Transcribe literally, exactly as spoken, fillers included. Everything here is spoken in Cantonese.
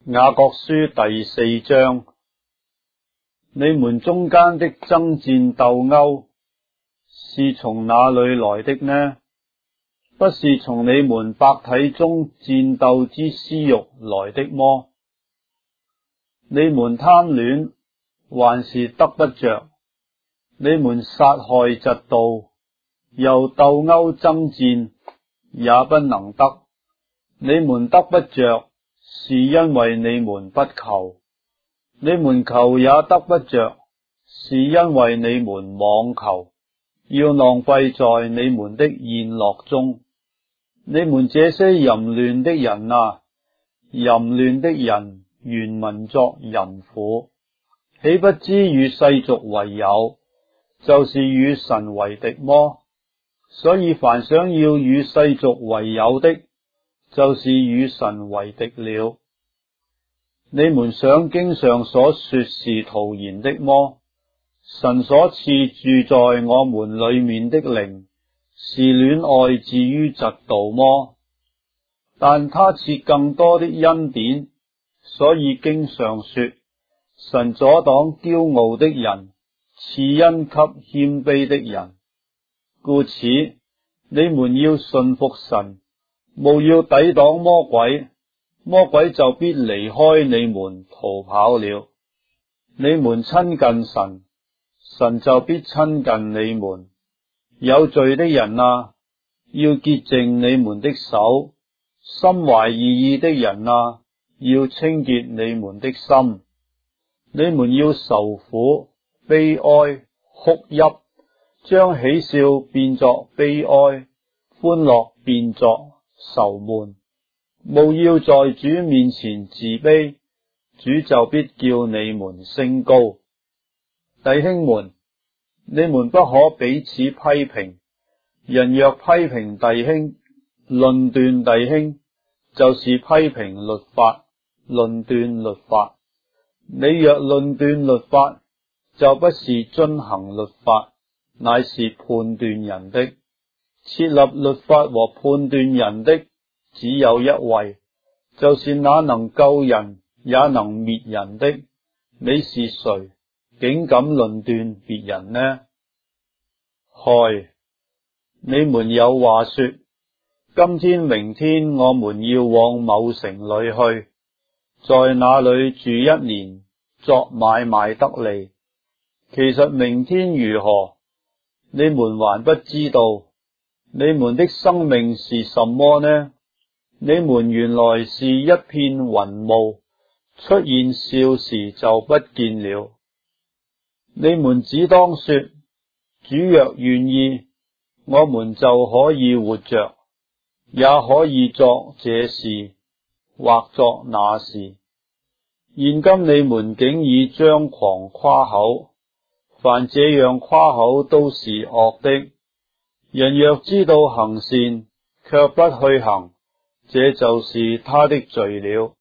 雅各書第四章，你們中間的爭戰鬥毆是從哪裏來的呢？不是從你們百體中戰鬥之私欲來的麼？你們貪戀，還是得不着；你們殺害嫉妒，又鬥毆爭戰，也不能得。你們得不着，是因為你們不求；你們求也得不着，是因為你們妄求，要浪費在你們的宴樂中。你們這些淫亂的人啊，淫亂的人原名作淫婦，豈不知與世俗為友，就是與神為敵麼？所以凡想要與世俗為友的，就是與神為敵了。你們想經上所說是徒然的麼？神所賜住在我們裏面的靈，是戀愛至於嫉妒麼？但他賜更多的恩典，所以經上說，神阻擋驕傲的人，賜恩給謙卑的人。故此，你們要順服神，務要抵擋魔鬼，魔鬼就必離開你們逃跑了。你們親近神，神就必親近你們。有罪的人啊，要潔淨你們的手；心懷二意的人啊，要清潔你們的心。你們要愁苦、悲哀、哭泣，將喜笑變作悲哀，歡樂變作愁悶。務要在主面前自卑，主就必叫你們升高。弟兄們，你們不可彼此批評。人若批評弟兄、論斷弟兄，就是批評律法、論斷律法。你若論斷律法，就不是遵行律法，乃是判斷人的。設立律法和判斷人的只有一位，就是那能救人也能滅人的。你是誰，竟敢論斷別人呢？害！你們有話說，今天明天我們要往某城裏去，在那裏住一年，作買賣得利。其實明天如何，你們還不知道。你們的生命是什麼呢？你們原來是一片雲霧，出現少時就不見了。你們只當說，主若願意，我們就可以活着，也可以作這事，或作那事。現今你們竟以張狂誇口，凡這樣誇口都是惡的。人若知道行善，卻不去行，這就是他的罪了。